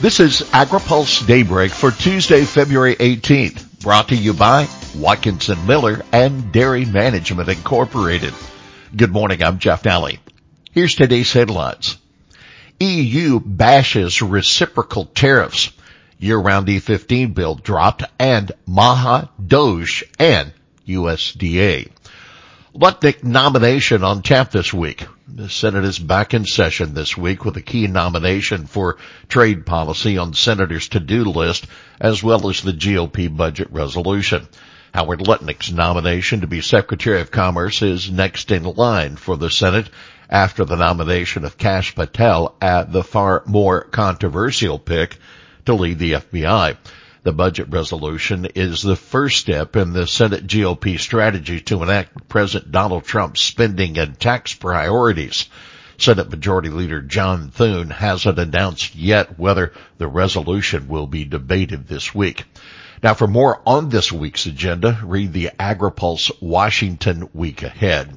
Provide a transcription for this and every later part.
This is AgriPulse Daybreak for Tuesday, February 18th, brought to you by Watkinson Miller and Dairy Management Incorporated. Good morning, I'm Jeff Nally. Here's today's headlines. EU bashes reciprocal tariffs. Year-round E15 bill dropped and MAHA, DOGE, and USDA. Lutnick nomination on tap this week. The Senate is back in session this week with a key nomination for trade policy on Senators' to-do list, as well as the GOP budget resolution. Howard Lutnick's nomination to be Secretary of Commerce is next in line for the Senate after the nomination of Kash Patel, the far more controversial pick to lead the FBI. The budget resolution is the first step in the Senate GOP strategy to enact President Donald Trump's spending and tax priorities. Senate Majority Leader John Thune hasn't announced yet whether the resolution will be debated this week. Now, for more on this week's agenda, read the AgriPulse Washington Week Ahead.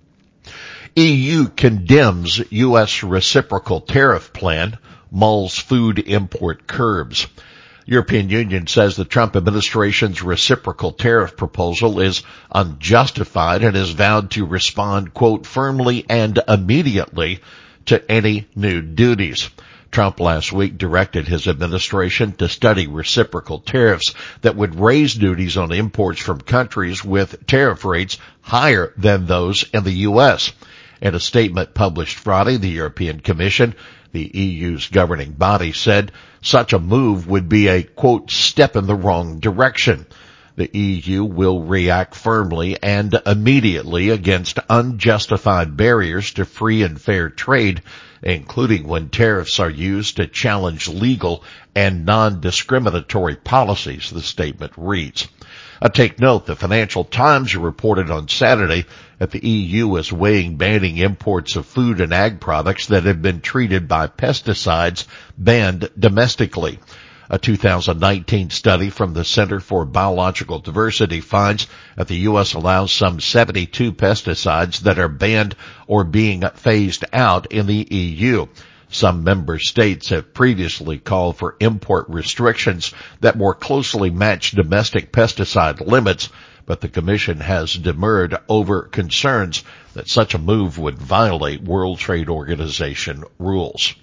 EU condemns U.S. reciprocal tariff plan, mulls food import curbs. European Union says the Trump administration's reciprocal tariff proposal is unjustified and has vowed to respond, quote, firmly and immediately to any new duties. Trump last week directed his administration to study reciprocal tariffs that would raise duties on imports from countries with tariff rates higher than those in the U.S. In a statement published Friday, the European Commission, the EU's governing body, said such a move would be a, quote, step in the wrong direction. The EU will react firmly and immediately against unjustified barriers to free and fair trade, including when tariffs are used to challenge legal and non-discriminatory policies, the statement reads. Take note, the Financial Times reported on Saturday that the EU is weighing banning imports of food and ag products that have been treated by pesticides banned domestically. A 2019 study from the Center for Biological Diversity finds that the U.S. allows some 72 pesticides that are banned or being phased out in the EU. Some member states have previously called for import restrictions that more closely match domestic pesticide limits, but the Commission has demurred over concerns that such a move would violate World Trade Organization rules.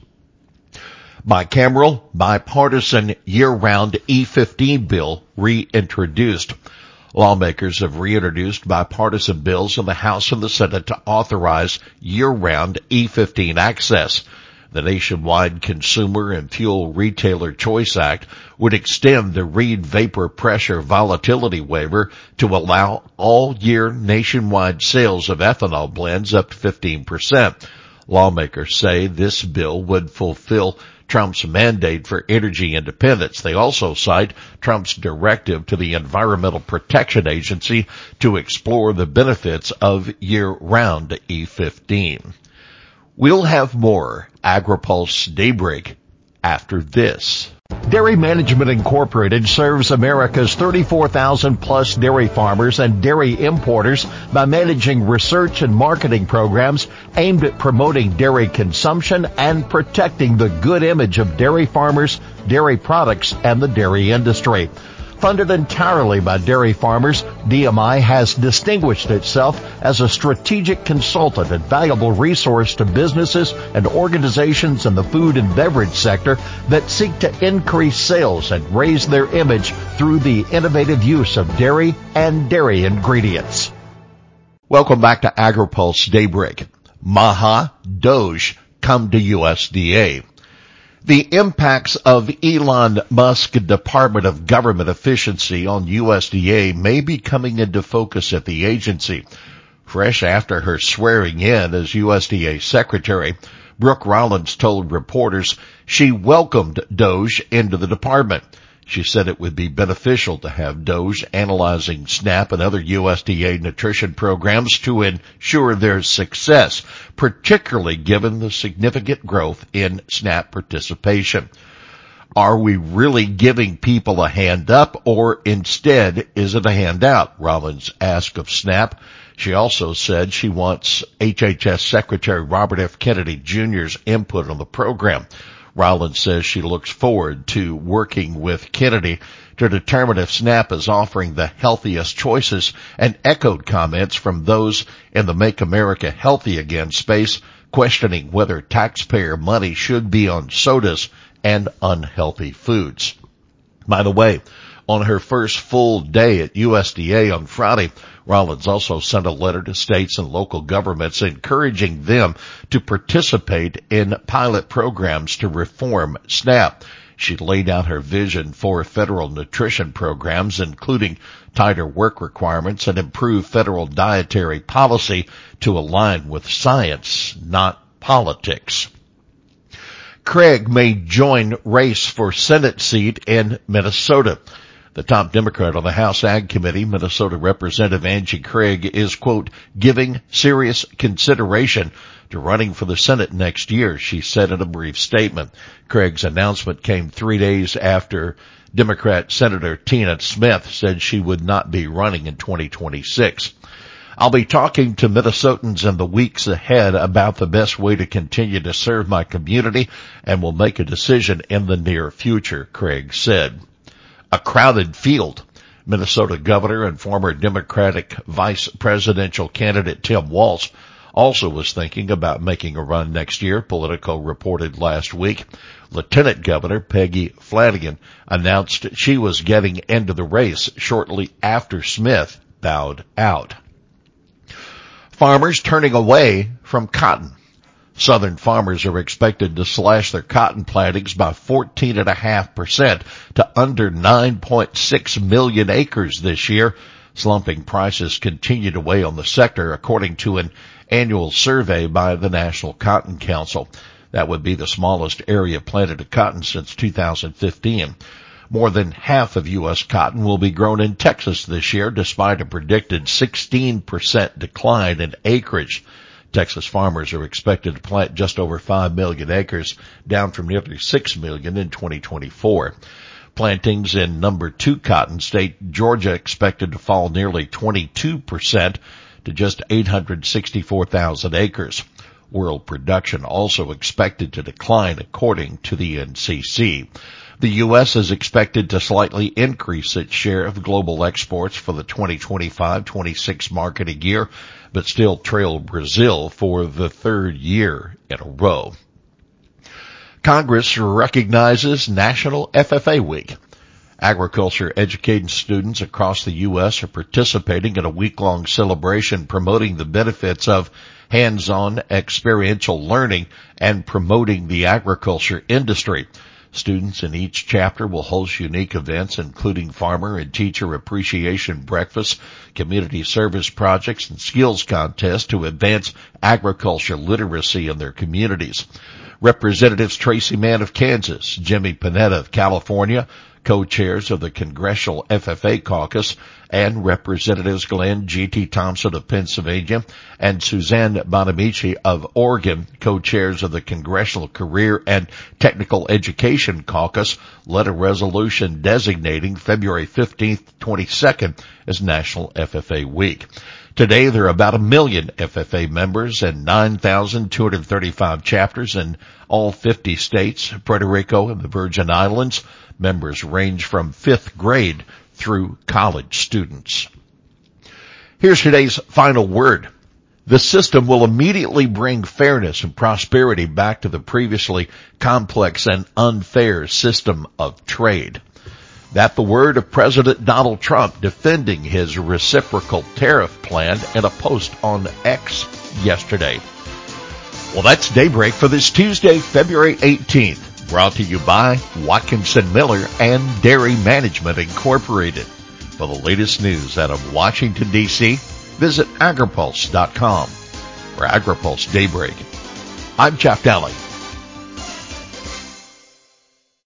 Bicameral, bipartisan, year-round E15 bill reintroduced. Lawmakers have reintroduced bipartisan bills in the House and the Senate to authorize year-round E15 access. The Nationwide Consumer and Fuel Retailer Choice Act would extend the Reid Vapor Pressure Volatility Waiver to allow all-year nationwide sales of ethanol blends up to 15%. Lawmakers say this bill would fulfill Trump's mandate for energy independence. They also cite Trump's directive to the Environmental Protection Agency to explore the benefits of year-round E15. We'll have more AgriPulse Daybreak after this. Dairy Management Incorporated serves America's 34,000 plus dairy farmers and dairy importers by managing research and marketing programs aimed at promoting dairy consumption and protecting the good image of dairy farmers, dairy products, and the dairy industry. Funded entirely by dairy farmers, DMI has distinguished itself as a strategic consultant and valuable resource to businesses and organizations in the food and beverage sector that seek to increase sales and raise their image through the innovative use of dairy and dairy ingredients. Welcome back to AgriPulse Daybreak. MAHA, DOGE come to USDA. The impacts of Elon Musk's Department of Government Efficiency on USDA may be coming into focus at the agency. Fresh after her swearing in as USDA Secretary, Brooke Rollins told reporters she welcomed DOGE into the department. She said it would be beneficial to have DOGE analyzing SNAP and other USDA nutrition programs to ensure their success, particularly given the significant growth in SNAP participation. Are we really giving people a hand up, or instead is it a handout? Rollins asked of SNAP. She also said she wants HHS Secretary Robert F. Kennedy Jr.'s input on the program. Rowland says she looks forward to working with Kennedy to determine if SNAP is offering the healthiest choices, and echoed comments from those in the Make America Healthy Again space questioning whether taxpayer money should be on sodas and unhealthy foods. By the way, on her first full day at USDA on Friday, Rollins also sent a letter to states and local governments encouraging them to participate in pilot programs to reform SNAP. She laid out her vision for federal nutrition programs, including tighter work requirements and improved federal dietary policy to align with science, not politics. Craig may join race for Senate seat in Minnesota. The top Democrat on the House Ag Committee, Minnesota Representative Angie Craig, is, quote, giving serious consideration to running for the Senate next year, she said in a brief statement. Craig's announcement came 3 days after Democrat Senator Tina Smith said she would not be running in 2026. I'll be talking to Minnesotans in the weeks ahead about the best way to continue to serve my community, and will make a decision in the near future, Craig said. A crowded field. Minnesota Governor and former Democratic Vice Presidential candidate Tim Walz also was thinking about making a run next year, Politico reported last week. Lieutenant Governor Peggy Flanagan announced she was getting into the race shortly after Smith bowed out. Farmers turning away from cotton. Southern farmers are expected to slash their cotton plantings by 14.5% to under 9.6 million acres this year. Slumping prices continue to weigh on the sector, according to an annual survey by the National Cotton Council. That would be the smallest area planted of cotton since 2015. More than half of U.S. cotton will be grown in Texas this year, despite a predicted 16% decline in acreage. Texas farmers are expected to plant just over 5 million acres, down from nearly 6 million in 2024. Plantings in number 2 cotton state, Georgia, expected to fall nearly 22% to just 864,000 acres. World production also expected to decline, according to the NCC. The U.S. is expected to slightly increase its share of global exports for the 2025-26 marketing year, but still trail Brazil for the third year in a row. Congress recognizes National FFA Week. Agriculture educating students across the U.S. are participating in a week-long celebration promoting the benefits of hands-on experiential learning and promoting the agriculture industry. Students in each chapter will host unique events, including farmer and teacher appreciation breakfasts, community service projects, and skills contests to advance agriculture literacy in their communities. Representatives Tracy Mann of Kansas, Jimmy Panetta of California, co-chairs of the Congressional FFA Caucus, and Representatives Glenn G.T. Thompson of Pennsylvania and Suzanne Bonamici of Oregon, co-chairs of the Congressional Career and Technical Education Caucus, led a resolution designating February 15th, 22nd as National FFA Week. Today, there are about 1 million FFA members and 9,235 chapters in all 50 states, Puerto Rico, and the Virgin Islands. Members range from 5th grade through college students. Here's today's final word. The system will immediately bring fairness and prosperity back to the previously complex and unfair system of trade. That the word of President Donald Trump defending his reciprocal tariff plan in a post on X yesterday. Well, that's Daybreak for this Tuesday, February 18th. Brought to you by Watkinson Miller and Dairy Management Incorporated. For the latest news out of Washington, D.C., visit agripulse.com. For AgriPulse Daybreak, I'm Jeff Daly.